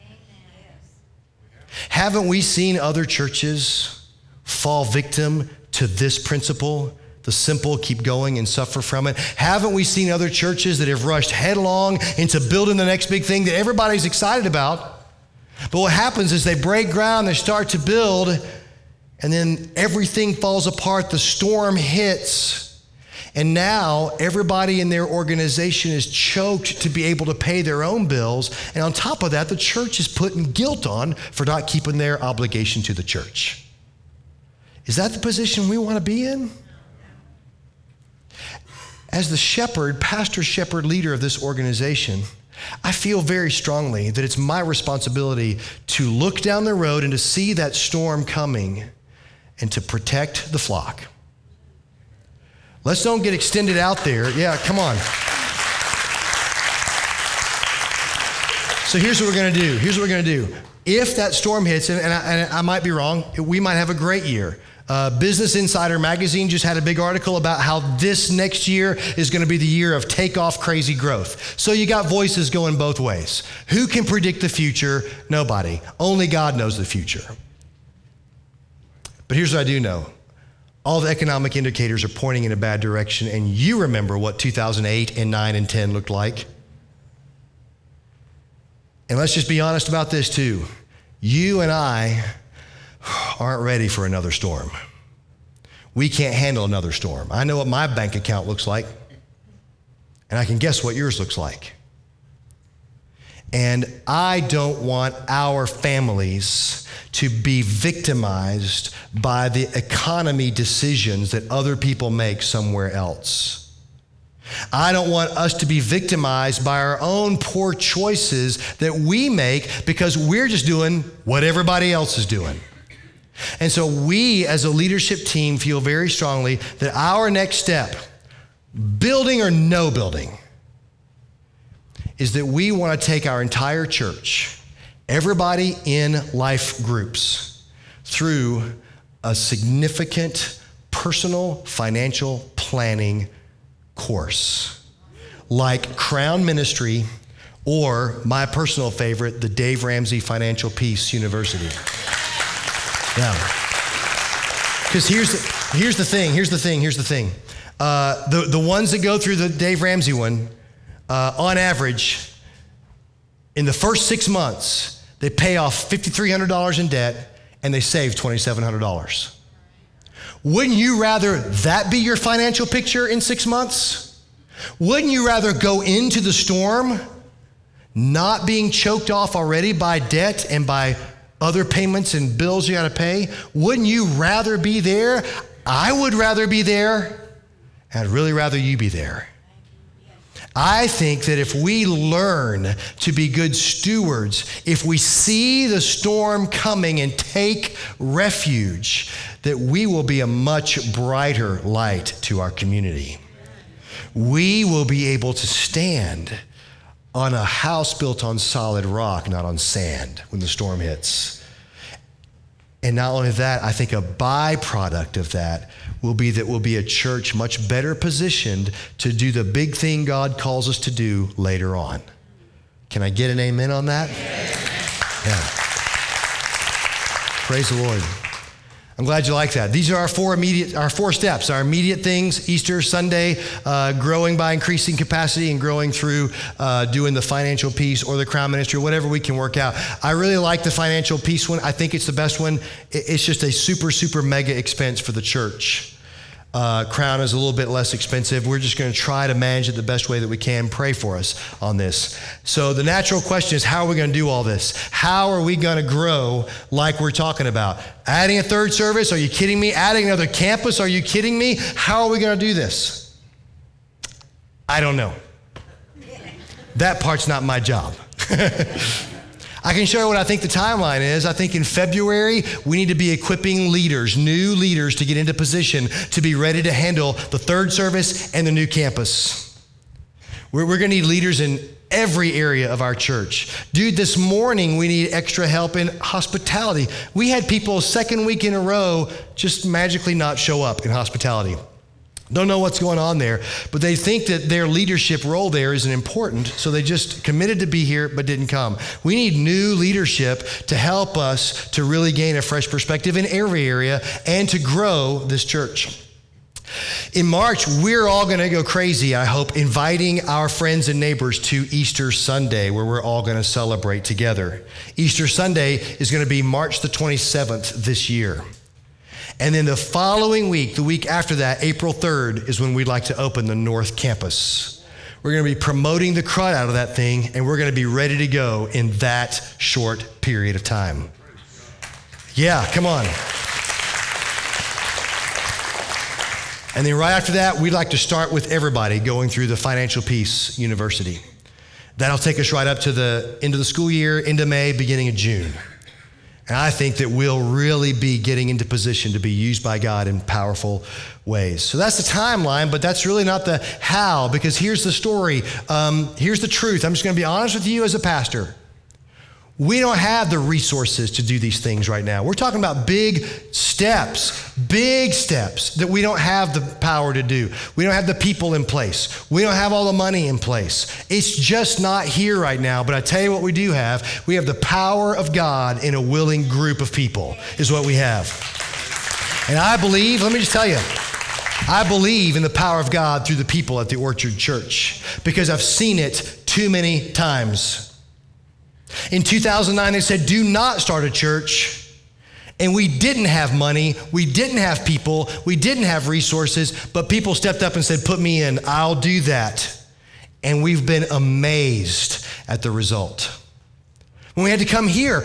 Haven't we seen other churches fall victim to this principle? The simple keep going and suffer from it. Haven't we seen other churches that have rushed headlong into building the next big thing that everybody's excited about? But what happens is they break ground, they start to build, And then everything falls apart. The storm hits. And now everybody in their organization is choked to be able to pay their own bills. And on top of that, the church is putting guilt on for not keeping their obligation to the church. Is that the position we want to be in? As the shepherd, pastor shepherd leader of this organization, I feel very strongly that it's my responsibility to look down the road and to see that storm coming and to protect the flock. Let's don't get extended out there. Yeah, come on. So here's what we're going to do. If that storm hits, and I might be wrong, we might have a great year. Business Insider magazine just had a big article about how this next year is going to be the year of takeoff crazy growth. So you got voices going both ways. Who can predict the future? Nobody. Only God knows the future. But here's what I do know. All the economic indicators are pointing in a bad direction, and you remember what 2008 and 9 and 10 looked like. And let's just be honest about this too. You and I aren't ready for another storm. We can't handle another storm. I know what my bank account looks like, and I can guess what yours looks like. And I don't want our families to be victimized by the economy decisions that other people make somewhere else. I don't want us to be victimized by our own poor choices that we make because we're just doing what everybody else is doing. And so we as a leadership team feel very strongly that our next step, building or no building, is that we want to take our entire church, everybody in life groups, through a significant personal financial planning course, like Crown Ministry or my personal favorite, the Dave Ramsey Financial Peace University. Yeah. Because here's the thing. The ones that go through the Dave Ramsey one, on average, in the first 6 months, they pay off $5,300 in debt and they save $2,700. Wouldn't you rather that be your financial picture in 6 months? Wouldn't you rather go into the storm not being choked off already by debt and by other payments and bills you gotta pay? Wouldn't you rather be there? I would rather be there. I'd really rather you be there. I think that if we learn to be good stewards, if we see the storm coming and take refuge, that we will be a much brighter light to our community. We will be able to stand on a house built on solid rock, not on sand, when the storm hits. And not only that, I think a byproduct of that will be that we'll be a church much better positioned to do the big thing God calls us to do later on. Can I get an amen on that? Yeah. Praise the Lord. I'm glad you like that. These are our four steps, our immediate things: Easter Sunday, growing by increasing capacity and growing through doing the financial piece or the Crown Ministry, whatever we can work out. I really like the financial piece one. I think it's the best one. It's just a super, super mega expense for the church. Crown is a little bit less expensive. We're just going to try to manage it the best way that we can. Pray for us on this. So the natural question is, how are we going to do all this? How are we going to grow like we're talking about? Adding a third service? Are you kidding me? Adding another campus? Are you kidding me? How are we going to do this? I don't know. That part's not my job. I can show you what I think the timeline is. I think in February, we need to be equipping leaders, new leaders, to get into position to be ready to handle the third service and the new campus. We're going to need leaders in every area of our church. Dude, this morning, we need extra help in hospitality. We had people second week in a row just magically not show up in hospitality. Don't know what's going on there, but they think that their leadership role there isn't important, so they just committed to be here but didn't come. We need new leadership to help us to really gain a fresh perspective in every area and to grow this church. In March, we're all going to go crazy, I hope, inviting our friends and neighbors to Easter Sunday, where we're all going to celebrate together. Easter Sunday is going to be March the 27th this year. And then the following week, the week after that, April 3rd, is when we'd like to open the North Campus. We're going to be promoting the crud out of that thing, and we're going to be ready to go in that short period of time. Yeah, come on. And then right after that, we'd like to start with everybody going through the Financial Peace University. That'll take us right up to the end of the school year, into May, beginning of June. And I think that we'll really be getting into position to be used by God in powerful ways. So that's the timeline, but that's really not the how, because here's the story. Here's the truth. I'm just going to be honest with you as a pastor. We don't have the resources to do these things right now. We're talking about big steps that we don't have the power to do. We don't have the people in place. We don't have all the money in place. It's just not here right now. But I tell you what we do have. We have the power of God in a willing group of people is what we have. And I believe, let me just tell you, I believe in the power of God through the people at the Orchard Church because I've seen it too many times. In 2009, they said, do not start a church. And we didn't have money. We didn't have people. We didn't have resources. But people stepped up and said, put me in. I'll do that. And we've been amazed at the result. When we had to come here,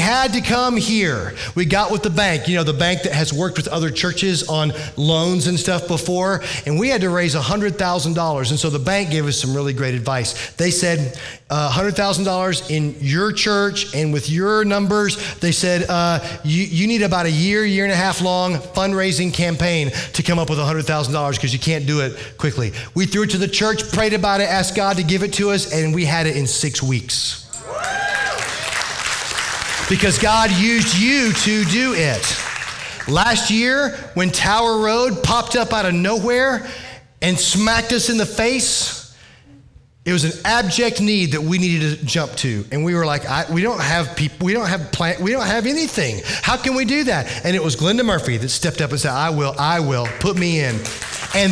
we got with the bank, the bank that has worked with other churches on loans and stuff before, and we had to raise $100,000. And so the bank gave us some really great advice. They said, $100,000 in your church and with your numbers, they said, you need about a year and a half long fundraising campaign to come up with $100,000 because you can't do it quickly. We threw it to the church, prayed about it, asked God to give it to us, and we had it in 6 weeks. Because God used you to do it. Last year, when Tower Road popped up out of nowhere and smacked us in the face, it was an abject need that we needed to jump to. And we were like, we don't have people, we don't have anything. How can we do that? And it was Glenda Murphy that stepped up and said, I will, put me in. And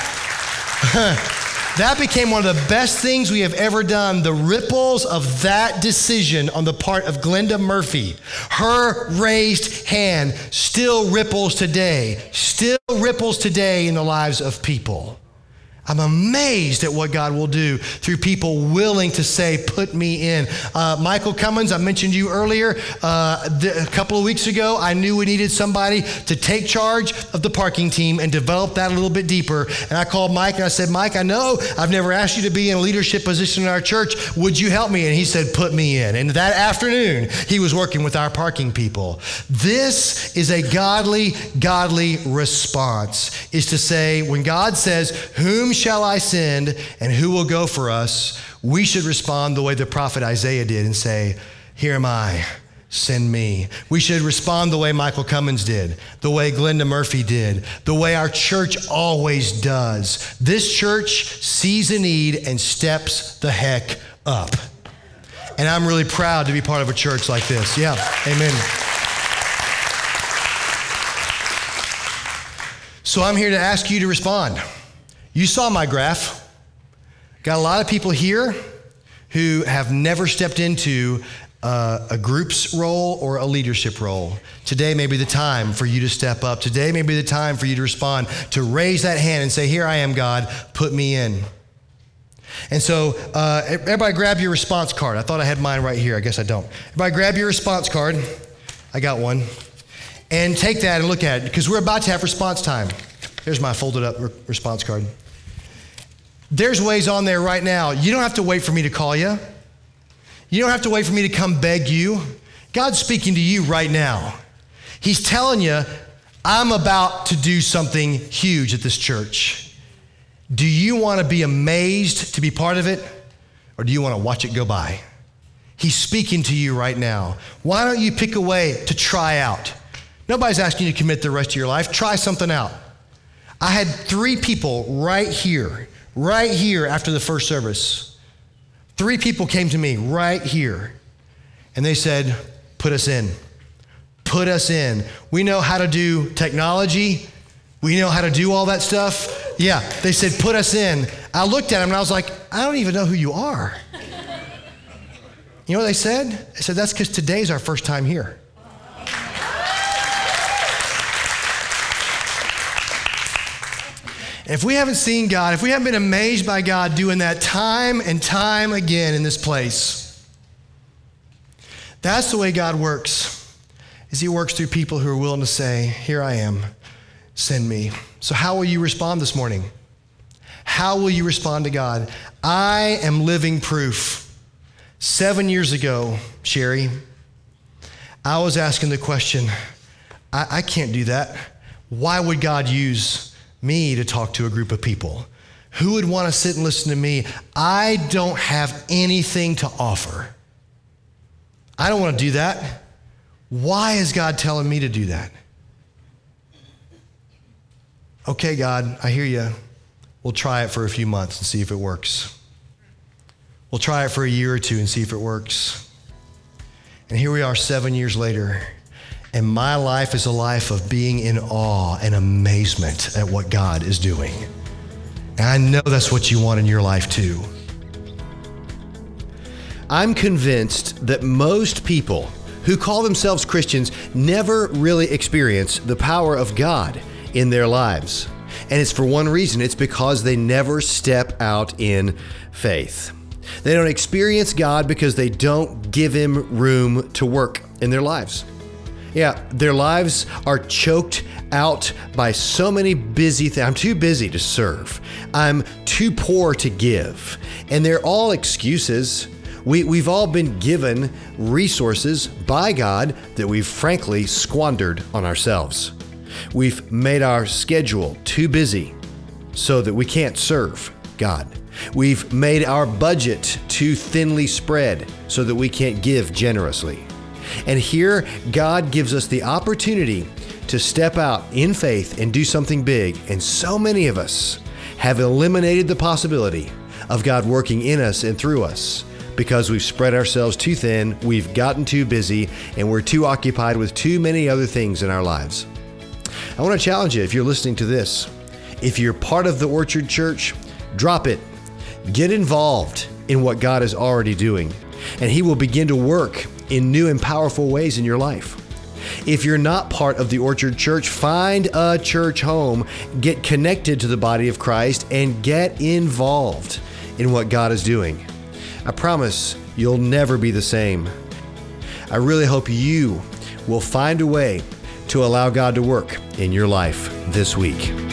that became one of the best things we have ever done. The ripples of that decision on the part of Glenda Murphy, her raised hand still ripples today in the lives of people. I'm amazed at what God will do through people willing to say, put me in. Michael Cummins, I mentioned you earlier. A couple of weeks ago, I knew we needed somebody to take charge of the parking team and develop that a little bit deeper. And I called Mike and I said, Mike, I know I've never asked you to be in a leadership position in our church. Would you help me? And he said, put me in. And that afternoon, he was working with our parking people. This is a godly response, is to say, when God says, whom shall I send and who will go for us? We should respond the way the prophet Isaiah did and say, here am I, send me. We should respond the way Michael Cummins did, the way Glenda Murphy did, the way our church always does. This church sees a need and steps the heck up. And I'm really proud to be part of a church like this. Yeah, amen. So I'm here to ask you to respond. You saw my graph. Got a lot of people here who have never stepped into a group's role or a leadership role. Today may be the time for you to step up. Today may be the time for you to respond, to raise that hand and say, here I am, God, put me in. And so everybody grab your response card. I thought I had mine right here. I guess I don't. Everybody grab your response card. I got one. And take that and look at it because we're about to have response time. Here's my folded up response card. There's ways on there right now. You don't have to wait for me to call you. You don't have to wait for me to come beg you. God's speaking to you right now. He's telling you, I'm about to do something huge at this church. Do you want to be amazed to be part of it? Or do you want to watch it go by? He's speaking to you right now. Why don't you pick a way to try out? Nobody's asking you to commit the rest of your life. Try something out. I had 3 people right here after the first service. 3 people came to me right here, and they said, put us in. Put us in. We know how to do technology. We know how to do all that stuff. Yeah, they said, put us in. I looked at them, and I was like, I don't even know who you are. You know what they said? They said, that's because today's our first time here. If we haven't seen God, if we haven't been amazed by God doing that time and time again in this place, that's the way God works, is he works through people who are willing to say, here I am, send me. So how will you respond this morning? How will you respond to God? I am living proof. 7 years ago, Sherry, I was asking the question, I can't do that. Why would God use me to talk to a group of people? Who would want to sit and listen to me? I don't have anything to offer. I don't want to do that. Why is God telling me to do that? Okay, God, I hear you. We'll try it for a few months and see if it works. We'll try it for a year or two and see if it works. And here we are 7 years later, and my life is a life of being in awe and amazement at what God is doing. And I know that's what you want in your life too. I'm convinced that most people who call themselves Christians never really experience the power of God in their lives. And it's for one reason. It's because they never step out in faith. They don't experience God because they don't give him room to work in their lives. Yeah, their lives are choked out by so many busy things. I'm too busy to serve. I'm too poor to give. And they're all excuses. We've all been given resources by God that we've frankly squandered on ourselves. We've made our schedule too busy so that we can't serve God. We've made our budget too thinly spread so that we can't give generously. And here, God gives us the opportunity to step out in faith and do something big. And so many of us have eliminated the possibility of God working in us and through us because we've spread ourselves too thin, we've gotten too busy, and we're too occupied with too many other things in our lives. I want to challenge you, if you're listening to this, if you're part of the Orchard Church, drop it. Get involved in what God is already doing, and he will begin to work in new and powerful ways in your life. If you're not part of the Orchard Church, find a church home, get connected to the body of Christ, and get involved in what God is doing. I promise you'll never be the same. I really hope you will find a way to allow God to work in your life this week.